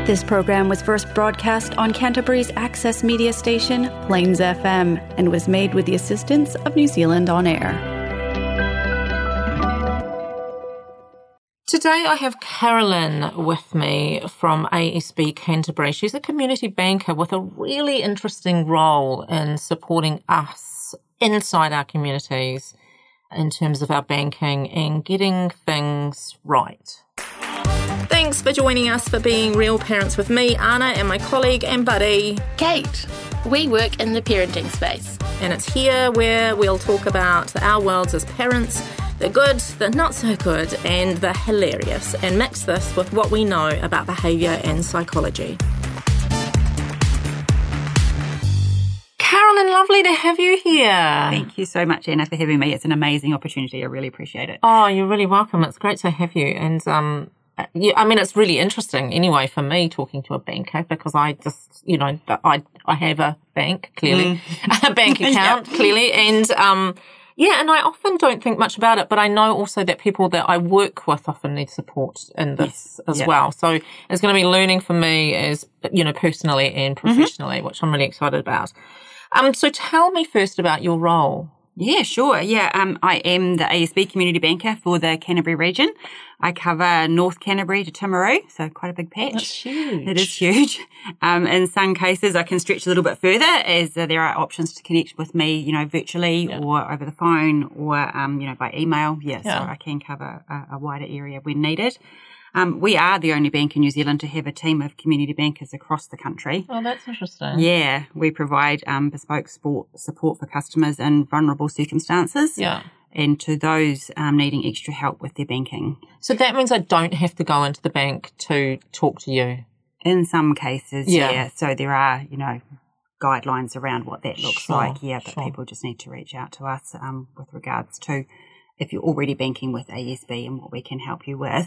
This program was first broadcast on Canterbury's access media station, Plains FM, and was made with the assistance of New Zealand On Air. Today I have Carolyn with me from ASB Canterbury. She's a community banker with a really interesting role in supporting us inside our communities in terms of our banking and getting things right. Thanks for joining us for Being Real Parents with me, Anna, and my colleague and buddy, Kate. We work in the parenting space. And it's here where we'll talk about our worlds as parents, the good, the not so good, and the hilarious, and mix this with what we know about behaviour and psychology. Carolyn, lovely to have you here. Thank you so much, Anna, for having me. It's an amazing opportunity. I really appreciate it. Oh, you're really welcome. It's great to have you. And it's really interesting anyway for me talking to a banker because I just, I have a bank, clearly, a bank account, clearly. And, and I often don't think much about it, but I know also that people that I work with often need support in this as well. So it's going to be learning for me as, personally and professionally, which I'm really excited about. So tell me first about your role. Yeah, sure. Yeah, I am the ASB community banker for the Canterbury region. I cover North Canterbury to Timaru, so quite a big patch. That's huge. It is huge. In some cases, I can stretch a little bit further as there are options to connect with me, virtually or over the phone or, by email. So I can cover a wider area when needed. We are the only bank in New Zealand to have a team of community bankers across the country. Oh, that's interesting. Yeah, we provide bespoke support for customers in vulnerable circumstances. Yeah. And to those needing extra help with their banking. So that means I don't have to go into the bank to talk to you? In some cases, yeah. So there are, guidelines around what that looks like, but people just need to reach out to us with regards to if you're already banking with ASB and what we can help you with,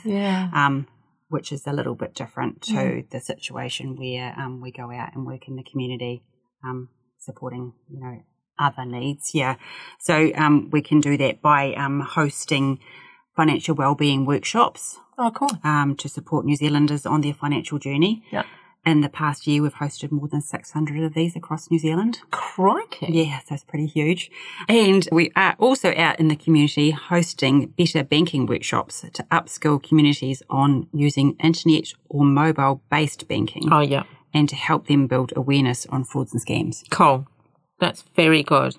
which is a little bit different to the situation where we go out and work in the community supporting, other needs. Yeah. So we can do that by hosting financial wellbeing workshops. Oh, cool. To support New Zealanders on their financial journey. Yeah. In the past year, we've hosted more than 600 of these across New Zealand. Crikey. Yeah, so it's pretty huge. And we are also out in the community hosting better banking workshops to upskill communities on using internet or mobile-based banking. Oh, yeah. And to help them build awareness on frauds and scams. Cool. That's very good.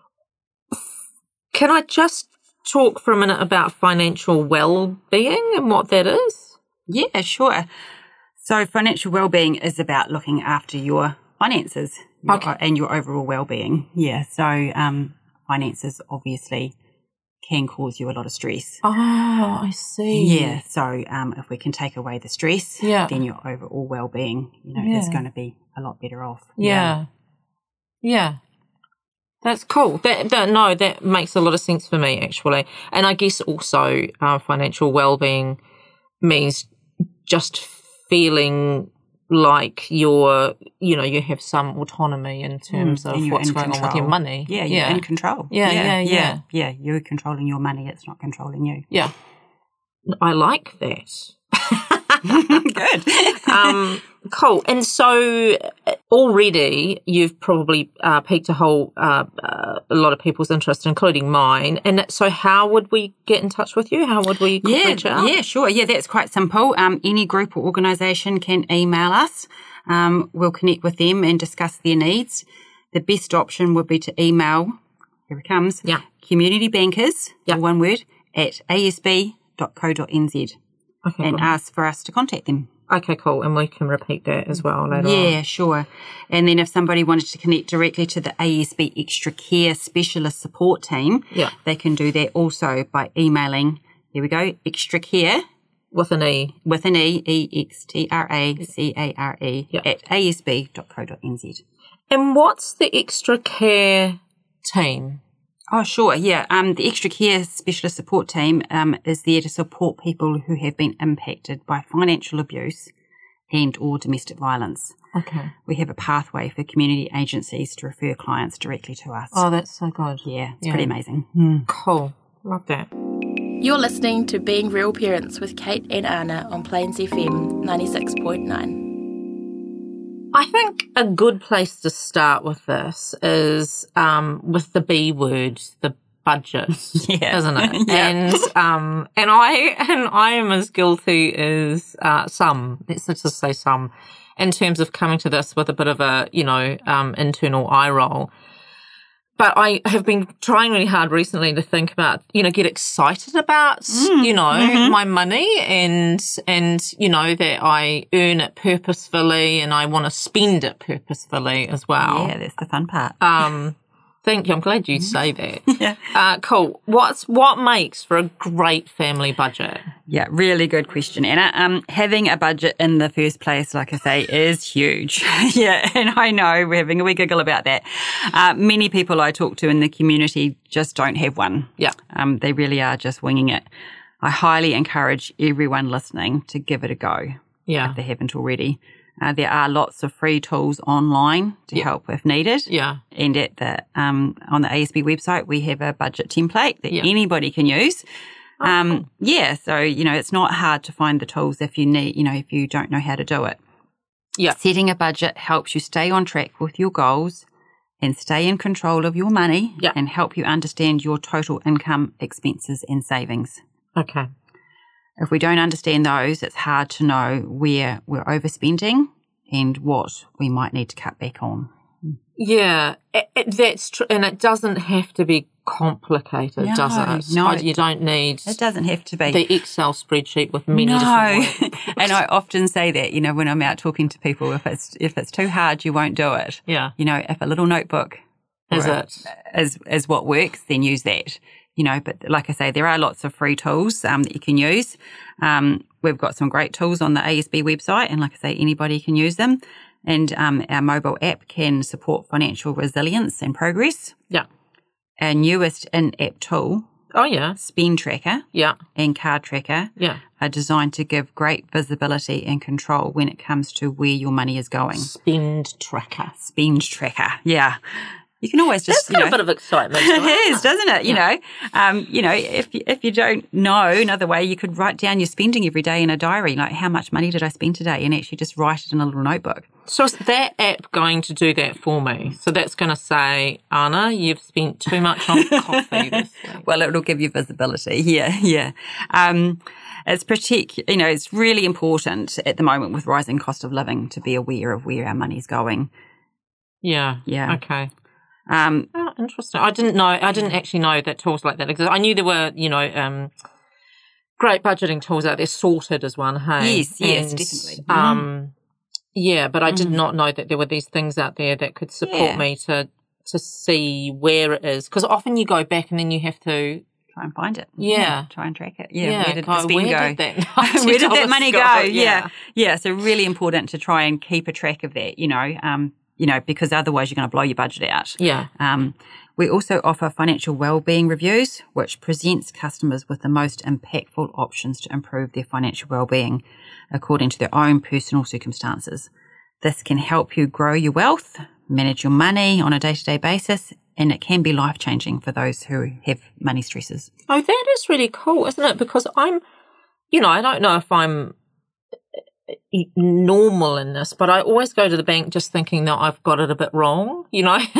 Can I just talk for a minute about financial well-being and what that is? Yeah, sure. So financial well-being is about looking after your finances and your overall well-being. Yeah, so finances obviously can cause you a lot of stress. Oh, I see. Yeah, so if we can take away the stress, then your overall well-being, is going to be a lot better off. Yeah. That's cool. That makes a lot of sense for me, actually. And I guess also financial well-being means just feeling like you have some autonomy in terms of what's going on with your money. Yeah, you're in control. Yeah. You're controlling your money. It's not controlling you. Yeah. I like that. Good. Cool. And so already you've probably piqued a lot of people's interest, including mine. And so how would we get in touch with you? How would we reach out? Yeah, sure. Yeah, that's quite simple. Any group or organisation can email us. We'll connect with them and discuss their needs. The best option would be to email, here it comes, communitybankers, one word, at asb.co.nz and ask for us to contact them. Okay, cool. And we can repeat that as well later on. Yeah, sure. And then if somebody wanted to connect directly to the ASB Extra Care Specialist Support Team, they can do that also by emailing, here we go, Extra Care. With an E. With an E, EXTRACARE, at asb.co.nz. And what's the Extra Care Team? Oh, sure, yeah. The Extra Care Specialist Support Team is there to support people who have been impacted by financial abuse and or domestic violence. Okay. We have a pathway for community agencies to refer clients directly to us. Oh, that's so good. Yeah, it's pretty amazing. Cool. Love that. You're listening to Being Real Parents with Kate and Anna on Plains FM 96.9. I think a good place to start with this is with the B word, the budget, isn't it? Yeah. And I am as guilty as some. Let's just say some, in terms of coming to this with a bit of a internal eye roll. But I have been trying really hard recently to think about, get excited about, my money and, that I earn it purposefully and I want to spend it purposefully as well. Yeah, that's the fun part. Thank you. I'm glad you say that. Yeah. Cool. What makes for a great family budget? Yeah, really good question, Anna. Having a budget in the first place, like I say, is huge. Yeah, and I know we're having a wee giggle about that. Many people I talk to in the community just don't have one. Yeah. They really are just winging it. I highly encourage everyone listening to give it a go. Yeah. If they haven't already. There are lots of free tools online to help if needed. Yeah. And at the on the ASB website, we have a budget template that anybody can use. Cool. Yeah, so, it's not hard to find the tools if you need, if you don't know how to do it. Yeah. Setting a budget helps you stay on track with your goals and stay in control of your money and help you understand your total income, expenses and savings. Okay. If we don't understand those, it's hard to know where we're overspending and what we might need to cut back on. Yeah, that's true. And it doesn't have to be complicated, does it? No. You don't need... It doesn't have to be. The Excel spreadsheet with many different words. And I often say that, when I'm out talking to people, if it's too hard, you won't do it. Yeah. If a little notebook is what works, then use that. But like I say, there are lots of free tools that you can use. We've got some great tools on the ASB website, and like I say, anybody can use them. And our mobile app can support financial resilience and progress. Yeah. Our newest in-app tool, Spend Tracker, and Card Tracker, are designed to give great visibility and control when it comes to where your money is going. Spend Tracker, yeah. You can always just, That's got a bit of excitement. It is, doesn't it? If you don't know another way, you could write down your spending every day in a diary, like how much money did I spend today, and actually just write it in a little notebook. So is that app going to do that for me? So that's going to say, Anna, you've spent too much on coffee this week. Well, it'll give you visibility. Yeah. It's really important at the moment with rising cost of living to be aware of where our money's going. Yeah. Okay. Interesting. I didn't actually know that tools like that exist. I knew there were, great budgeting tools out there. Sorted as one, hey? Yes, definitely. But I did not know that there were these things out there that could support me to see where it is. Because often you go back and then you have to try and find it. Yeah. Try and track it. Yeah. Where did the spend go? Where did that money go? Yeah. So really important to try and keep a track of that, because otherwise you're going to blow your budget out. Yeah. We also offer financial wellbeing reviews, which presents customers with the most impactful options to improve their financial wellbeing according to their own personal circumstances. This can help you grow your wealth, manage your money on a day-to-day basis, and it can be life-changing for those who have money stresses. Oh, that is really cool, isn't it? Because I don't know if I'm normal in this, but I always go to the bank just thinking that I've got it a bit wrong, No. And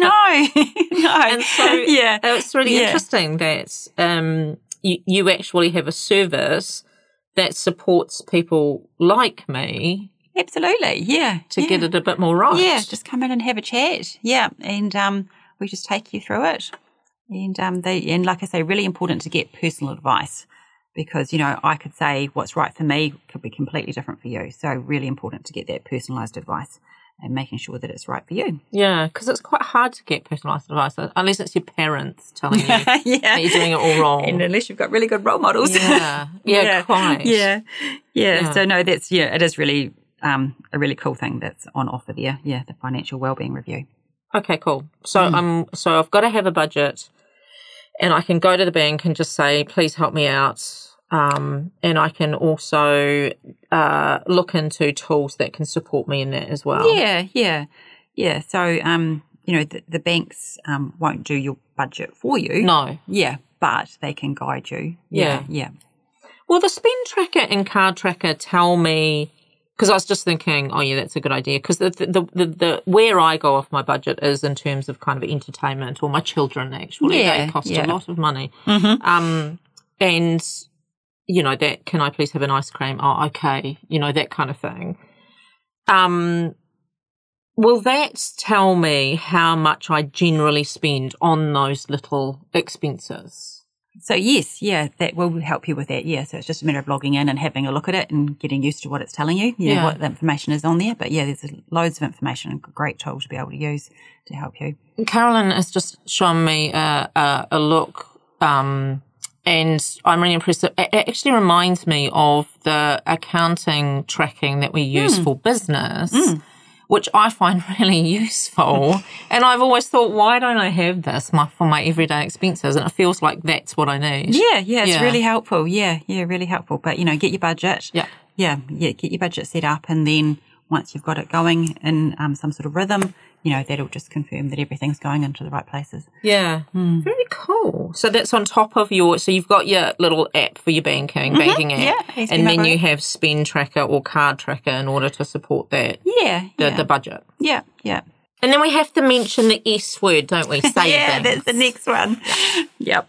so it's really interesting that you actually have a service that supports people like me. Absolutely, to get it a bit more right. Yeah, just come in and have a chat. Yeah, and we just take you through it. And like I say, really important to get personal advice. Because, I could say what's right for me could be completely different for you. So really important to get that personalised advice and making sure that it's right for you. Yeah, because it's quite hard to get personalised advice unless it's your parents telling you that you're doing it all wrong. And unless you've got really good role models. Yeah, quite. Yeah. So, no, it is really a really cool thing that's on offer there. Yeah, the financial wellbeing review. Okay, cool. So so I've got to have a budget. And I can go to the bank and just say, please help me out. And I can also look into tools that can support me in that as well. Yeah. So, the banks won't do your budget for you. No. Yeah, but they can guide you. Yeah. Yeah. Well, the Spend Tracker and Card Tracker tell me Because I was just thinking, oh yeah, that's a good idea. Because the where I go off my budget is in terms of kind of entertainment, or my children actually. They cost a lot of money. Mm-hmm. And that, can I please have an ice cream? Oh, okay. That kind of thing. Will that tell me how much I generally spend on those little expenses? So yes, that will help you with that. Yeah, so it's just a matter of logging in and having a look at it and getting used to what it's telling you. What the information is on there. But there's loads of information, a great tool to be able to use to help you. Carolyn has just shown me a look, and I'm really impressed. It actually reminds me of the accounting tracking that we use for business. Which I find really useful. And I've always thought, why don't I have this for my everyday expenses? And it feels like that's what I need. It's really helpful. Really helpful. But, get your budget. Get your budget set up, and then once you've got it going in some sort of rhythm, that'll just confirm that everything's going into the right places. Very cool. So that's on top of so you've got your little app for your banking app, and then you have spend tracker or card tracker in order to support that. The budget. And then we have to mention the S word, don't we? Savings. That's the next one. Yep.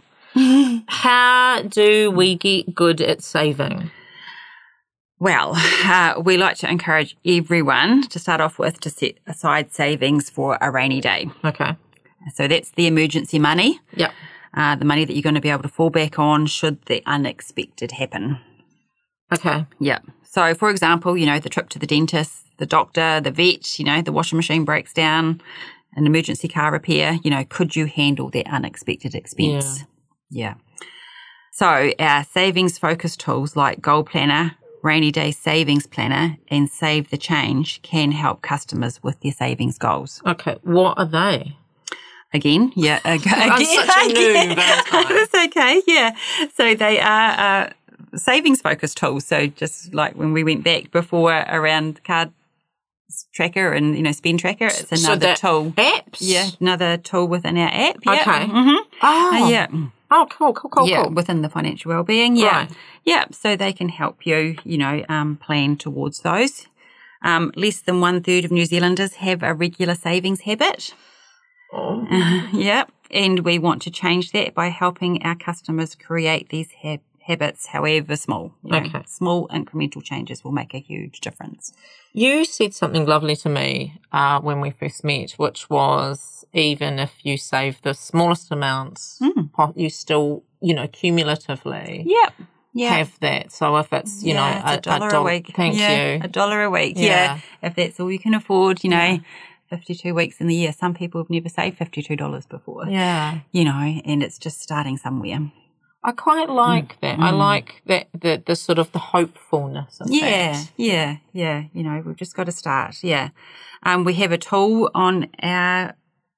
How do we get good at saving? Well, we like to encourage everyone to start off with to set aside savings for a rainy day. Okay. So that's the emergency money. Yep. The money that you're going to be able to fall back on should the unexpected happen. Okay. Yep. So, for example, the trip to the dentist, the doctor, the vet, the washing machine breaks down, an emergency car repair, could you handle that unexpected expense? Yeah. So our savings-focused tools like Goal Planner, Rainy Day Savings Planner, and Save the Change can help customers with their savings goals. Okay, what are they? Again, I'm such a noob, aren't I? That's okay, So they are savings-focused tools. So just like when we went back before around card tracker and, spend tracker, it's another tool. Apps? Yeah, another tool within our app. Okay. Mm-hmm. Oh. Oh, cool. Yeah, within the financial wellbeing. Yeah. Right. Yeah. So they can help you, plan towards those. Less than 1/3 of New Zealanders have a regular savings habit. Oh. And we want to change that by helping our customers create these habits, however small. Okay. Small incremental changes will make a huge difference. You said something lovely to me when we first met, which was even if you save the smallest amounts, you still, cumulatively have that. So if it's, it's $1 a week. Thank you. $1 a week. Yeah. If that's all you can afford, 52 weeks in the year. Some people have never saved $52 before. Yeah. And it's just starting somewhere. I quite like that. I like that the sort of the hopefulness of that. Yeah. We've just got to start. Yeah. We have a tool on our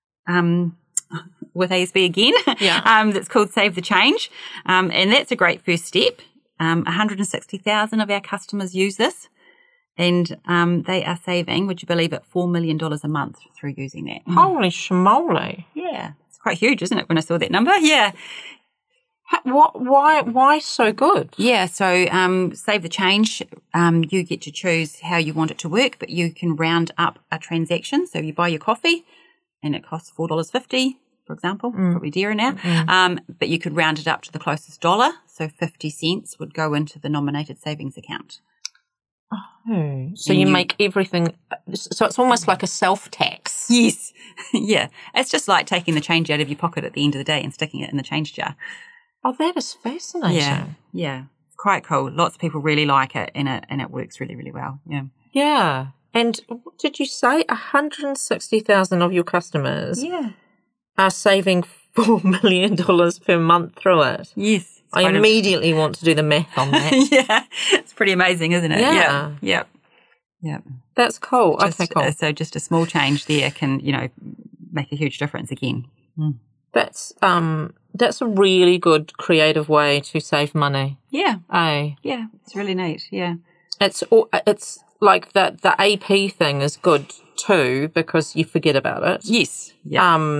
with ASB again. That's called Save the Change. And that's a great first step. 160,000 of our customers use this. And they are saving, would you believe it, $4 million a month through using that. Holy schmoly. Yeah. It's quite huge, isn't it, when I saw that number? Yeah. Why so good? Yeah, so Save the Change, you get to choose how you want it to work, but you can round up a transaction. So you buy your coffee and it costs $4.50, for example, probably dearer now. But you could round it up to the closest dollar. So 50 cents would go into the nominated savings account. Oh, so you make everything, so it's almost like a self-tax. Yes. Yeah. It's just like taking the change out of your pocket at the end of the day and sticking it in the change jar. Oh, that is fascinating. Yeah. It's quite cool. Lots of people really like it and it works really, really well. Yeah. Yeah. And did you say 160,000 of your customers are saving $4 million per month through it? Yes. I immediately want to do the math on that. Yeah. It's pretty amazing, isn't it? Yeah. Yeah. That's cool. Okay, cool. So just a small change there can, make a huge difference again. That's a really good creative way to save money. Yeah. Yeah, it's really neat. Yeah. It's like the AP thing is good too because you forget about it. Yes. Yeah.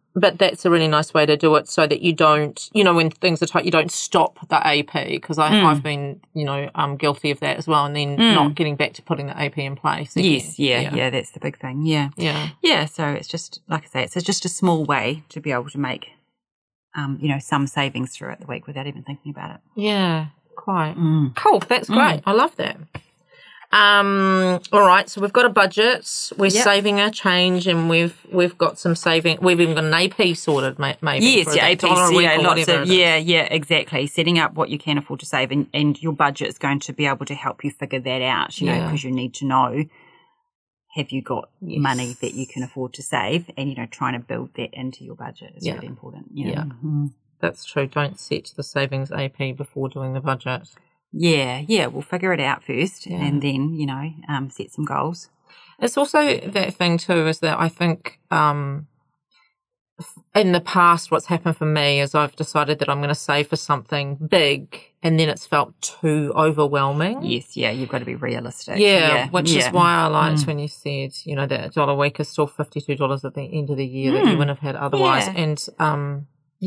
but that's a really nice way to do it so that you don't, when things are tight, you don't stop the AP, because I've been, guilty of that as well, and then not getting back to putting the AP in place again. Yes, yeah, that's the big thing, Yeah, so it's just, like I say, it's just a small way to be able to make, some savings throughout the week without even thinking about it. Yeah, quite. Cool, that's great. I love that. All right, so we've got a budget, we're saving our change, and we've got some saving. We've even got an AP sorted, maybe. Yes, AP, lots of exactly. Setting up what you can afford to save, and your budget is going to be able to help you figure that out. Because you need to know, have you got money that you can afford to save, and trying to build that into your budget is really important. That's true. Don't set the savings AP before doing the budget. Yeah, we'll figure it out first and then, set some goals. It's also that thing too, is that I think in the past what's happened for me is I've decided that I'm going to save for something big, and then it's felt too overwhelming. Yes, you've got to be realistic. Which is why I liked when you said, that $1 a week is still $52 at the end of the year that you wouldn't have had otherwise. And and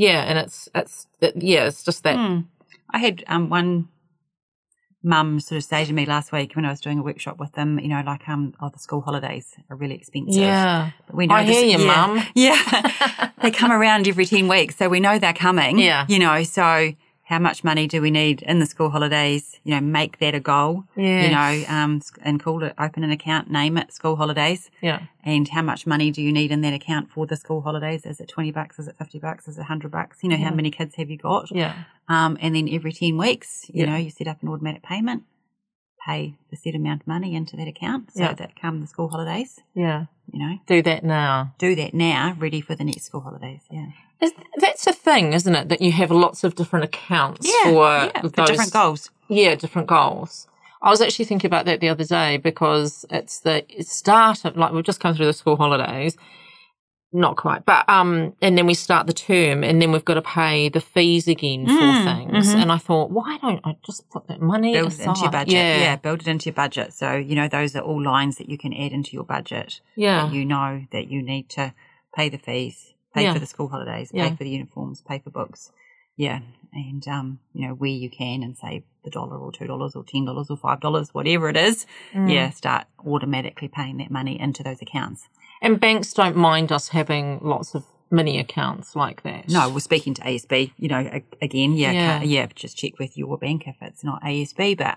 it's just that. I had one mum sort of say to me last week when I was doing a workshop with them, the school holidays are really expensive. Yeah. But we know I hear you, Mum. Yeah. They come around every 10 weeks, so we know they're coming. Yeah. So how much money do we need in the school holidays? Make that a goal. Yeah. And call it, open an account, name it school holidays. Yeah. And how much money do you need in that account for the school holidays? Is it $20? Is it $50? Is it $100? How many kids have you got? Yeah. And then every 10 weeks, you set up an automatic payment, pay the set amount of money into that account so that come the school holidays. Yeah. Do that now. Ready for the next school holidays. Yeah. That's a thing, isn't it? That you have lots of different accounts for different goals. Yeah, different goals. I was actually thinking about that the other day because it's the start of, we've just come through the school holidays. Not quite, but and then we start the term, and then we've got to pay the fees again for things. And I thought, why don't I just put that money build aside? It into your budget? Yeah, build it into your budget. So those are all lines that you can add into your budget. Yeah, that you know that you need to pay the fees, pay for the school holidays, pay for the uniforms, pay for books. Yeah, and where you can, and save the $1 or $2 or $10 or $5, whatever it is. Start automatically paying that money into those accounts. And banks don't mind us having lots of mini accounts like that. No, we're speaking to ASB, again, just check with your bank if it's not ASB. But,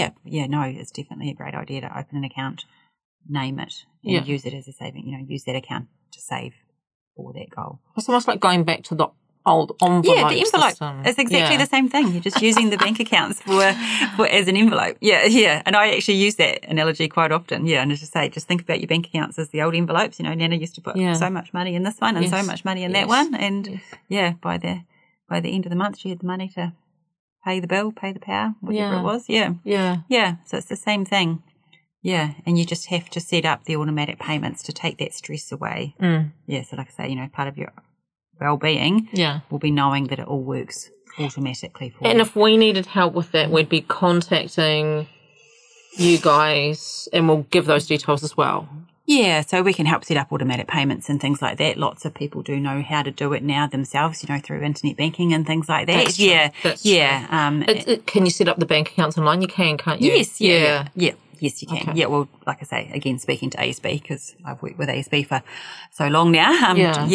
it's definitely a great idea to open an account, name it, and use it as a saving, use that account to save for that goal. It's almost like going back to the old envelope. Yeah, the envelope. System. It's exactly the same thing. You're just using the bank accounts for as an envelope. Yeah. And I actually use that analogy quite often. Yeah, and as I say, just think about your bank accounts as the old envelopes. Nana used to put so much money in this one and so much money in that one, and by the end of the month, she had the money to pay the bill, pay the power, whatever it was. Yeah. So it's the same thing. Yeah, and you just have to set up the automatic payments to take that stress away. Yeah, so like I say, part of your well-being will be knowing that it all works automatically for you. And if we needed help with that, we'd be contacting you guys, and we'll give those details as well. Yeah, so we can help set up automatic payments and things like that. Lots of people do know how to do it now themselves, through internet banking and things like that. That's true. That's true. Can you set up the bank accounts online? You can, can't you? Yes, yeah. Yes, you can. Okay. Yeah, well, like I say, again, speaking to ASB, because I've worked with ASB for so long now.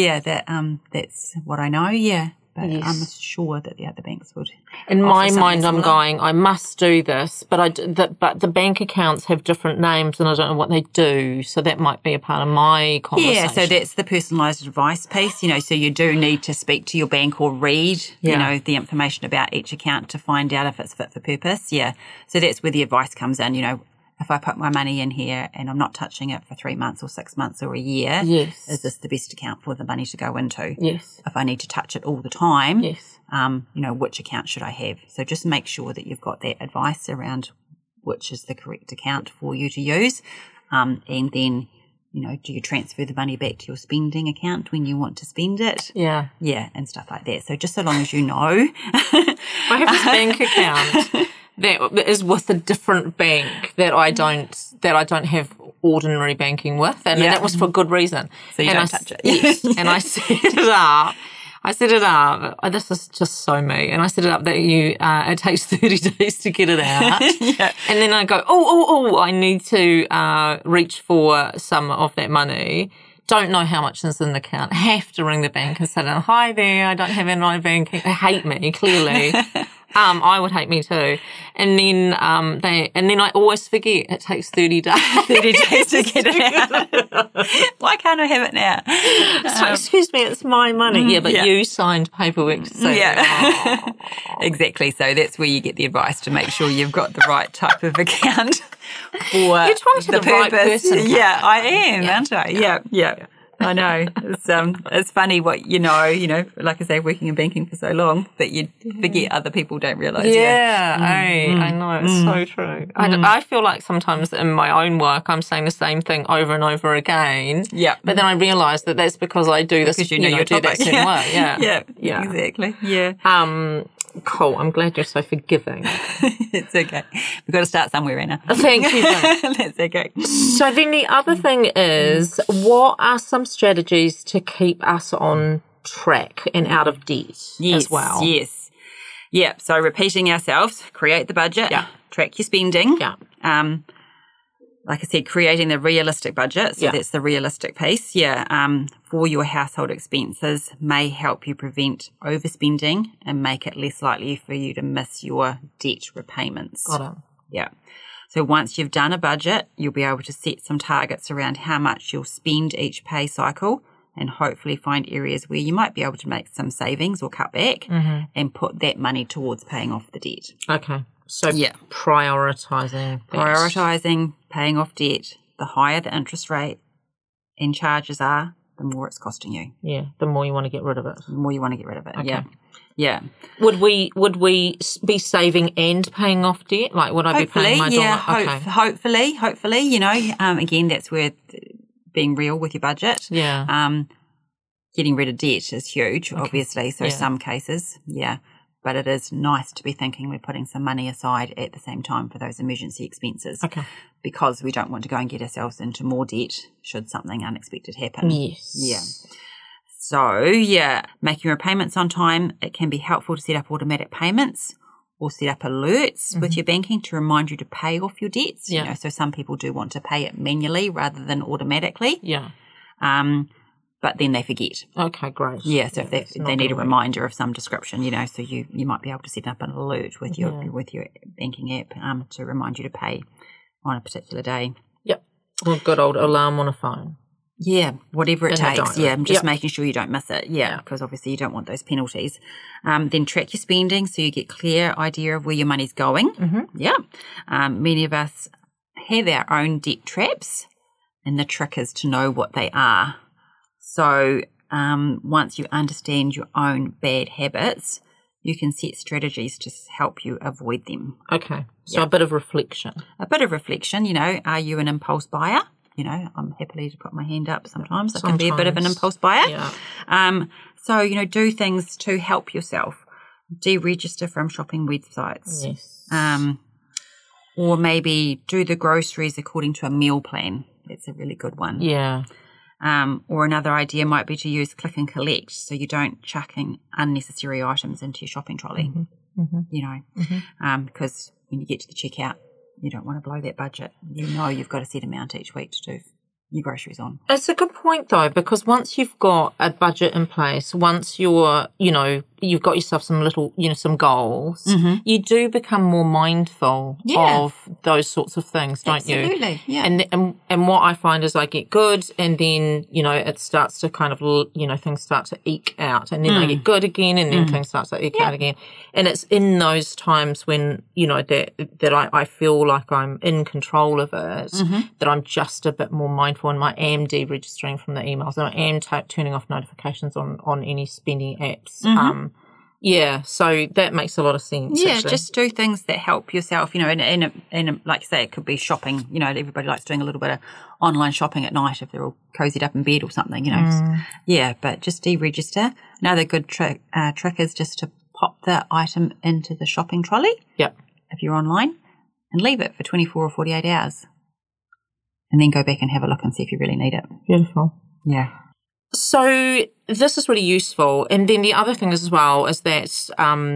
That's what I know, But I'm sure that the other banks would. In my mind, I'm going, I must do this, but but the bank accounts have different names, and I don't know what they do, so that might be a part of my conversation. Yeah, so that's the personalised advice piece, so you do need to speak to your bank or read, the information about each account to find out if it's fit for purpose. Yeah, so that's where the advice comes in, If I put my money in here and I'm not touching it for 3 months or 6 months or a year, is this the best account for the money to go into? Yes. If I need to touch it all the time, which account should I have? So just make sure that you've got that advice around which is the correct account for you to use. And then, do you transfer the money back to your spending account when you want to spend it? Yeah. Yeah, and stuff like that. So just so long as you know. I have this bank account that is with a different bank that I don't have ordinary banking with, and that was for good reason. So you don't touch it. Yes, and I set it up. This is just so me. And I set it up that it takes 30 days to get it out. And then I go, I need to reach for some of that money. Don't know how much is in the account. Have to ring the bank and say, hi there, I don't have online banking. They hate me, clearly. I would hate me too. And then I always forget it takes 30 days. 30 days to get it out. Why can't I have it now? So, excuse me, it's my money. But you signed paperwork to say Exactly. So that's where you get the advice to make sure you've got the right type of account for You're talking to the right person. Yeah, I am, aren't I? Yeah. I know. It's funny what you know, like I say, working in banking for so long, that you forget other people don't realise. I know. It's so true. I feel like sometimes in my own work, I'm saying the same thing over and over again. Yeah. But then I realise that that's because I do this, because you know your do that certain work. Yeah, exactly. Yeah. Cool. I'm glad you're so forgiving. It's okay. We've got to start somewhere, Anna. Thank you. That's okay. So then the other thing is, what are some strategies to keep us on track and out of debt as well? Yes. Yeah. So repeating ourselves, create the budget, track your spending. Yeah. Like I said, creating the realistic budget. So that's the realistic piece. For your household expenses may help you prevent overspending and make it less likely for you to miss your debt repayments. Got it. Yeah. So once you've done a budget, you'll be able to set some targets around how much you'll spend each pay cycle, and hopefully find areas where you might be able to make some savings or cut back and put that money towards paying off the debt. Okay. So prioritising. Prioritising, paying off debt. The higher the interest rate and charges are, the more it's costing you. Yeah, the more you want to get rid of it. Okay. Yeah. Would we be saving and paying off debt? Like, would I be paying my dollar? Hopefully, again, that's where being real with your budget. Yeah. Getting rid of debt is huge, obviously. So some cases, but it is nice to be thinking we're putting some money aside at the same time for those emergency expenses. Okay. Because we don't want to go and get ourselves into more debt should something unexpected happen. Yes. Yeah. So, making repayments on time, it can be helpful to set up automatic payments or set up alerts with your banking to remind you to pay off your debts. Yeah. So some people do want to pay it manually rather than automatically. Yeah. But then they forget. Okay, great. Yeah, so if they need a reminder of some description, so you might be able to set up an alert with your banking app to remind you to pay on a particular day. Yep. Well, good old alarm on a phone. Yeah, whatever it takes. Yeah, just making sure you don't miss it. Yeah, because obviously you don't want those penalties. Then track your spending so you get clear idea of where your money's going. Yeah. Many of us have our own debt traps, and the trick is to know what they are. So once you understand your own bad habits, you can set strategies to help you avoid them. Okay. So a bit of reflection. Are you an impulse buyer? I'm happy to put my hand up sometimes. I can be a bit of an impulse buyer. Yeah. So, do things to help yourself. Deregister from shopping websites. Yes. Or maybe do the groceries according to a meal plan. That's a really good one. Yeah. Or another idea might be to use click and collect so you don't chucking unnecessary items into your shopping trolley, because when you get to the checkout, you don't want to blow that budget. You've got a set amount each week to do your groceries on. It's a good point though, because once you've got a budget in place, once you're, you've got yourself some little, some goals, you do become more mindful of those sorts of things, don't you? Absolutely, yeah. And what I find is I get good, and then, it starts to kind of, things start to eke out, and then I get good again, and then things start to eke out again. And it's in those times when, that I feel like I'm in control of it, that I'm just a bit more mindful, and I am deregistering from the emails, and I am turning off notifications on any spending apps. So that makes a lot of sense. Yeah, actually. just do things that help yourself, and like you say, it could be shopping. Everybody likes doing a little bit of online shopping at night if they're all cozied up in bed or something, but just deregister. Another good trick is just to pop the item into the shopping trolley. Yep. if you're online and leave it for 24 or 48 hours. And then go back and have a look and see if you really need it. Beautiful. Yeah. So this is really useful. And then the other thing as well is that,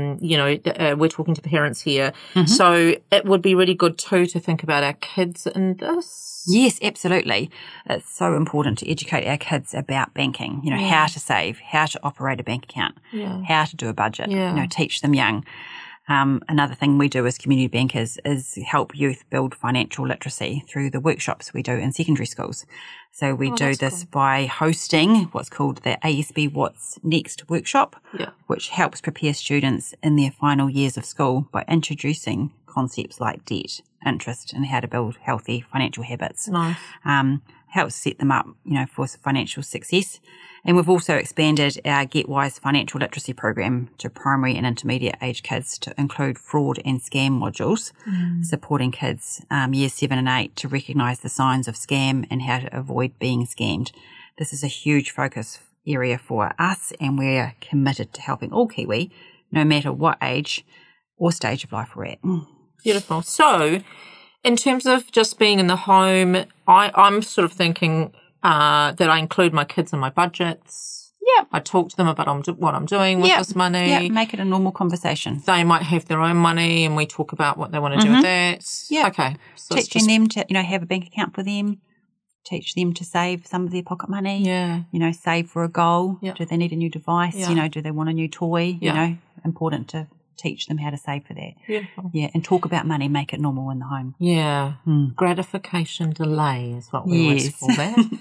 we're talking to parents here. Mm-hmm. So it would be really good too to think about our kids in this. Yes, absolutely. It's so important to educate our kids about banking, how to save, how to operate a bank account, how to do a budget, teach them young. Another thing we do as community bankers is help youth build financial literacy through the workshops we do in secondary schools. So we do this by hosting what's called the ASB What's Next workshop, which helps prepare students in their final years of school by introducing concepts like debt, interest, and how to build healthy financial habits. Nice. Helps set them up, for financial success. And we've also expanded our GetWise financial literacy program to primary and intermediate age kids to include fraud and scam modules, supporting kids years 7 and 8 to recognise the signs of scam and how to avoid being scammed. This is a huge focus area for us, and we're committed to helping all Kiwi, no matter what age or stage of life we're at. Beautiful. So in terms of just being in the home, I'm sort of thinking that I include my kids in my budgets. Yeah. I talk to them about what I'm doing with this money. Yeah, make it a normal conversation. They might have their own money and we talk about what they want to do with that. Yeah. Okay. So teaching them to, have a bank account for them. Teach them to save some of their pocket money. Yeah. Save for a goal. Yeah. Do they need a new device? Yeah. Do they want a new toy? Yeah. Important to teach them how to save for that. Beautiful. Yeah, and talk about money, make it normal in the home. Yeah. Gratification delay is what we always call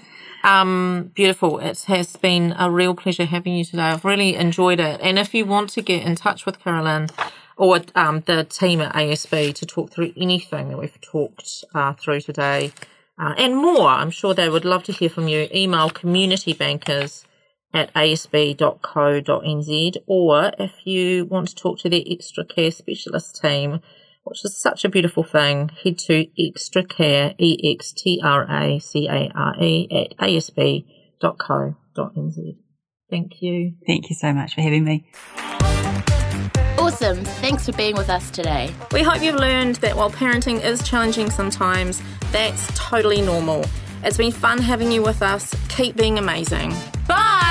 that. Beautiful. It has been a real pleasure having you today. I've really enjoyed it. And if you want to get in touch with Carolyn or the team at ASB to talk through anything that we've talked through today and more, I'm sure they would love to hear from you. Email communitybankers@asb.co.nz, or if you want to talk to the Extra Care Specialist team, which is such a beautiful thing, head to extracare, extracare@asb.co.nz. Thank you. Thank you so much for having me. Awesome. Thanks for being with us today. We hope you've learned that while parenting is challenging sometimes, that's totally normal. It's been fun having you with us. Keep being amazing. Bye!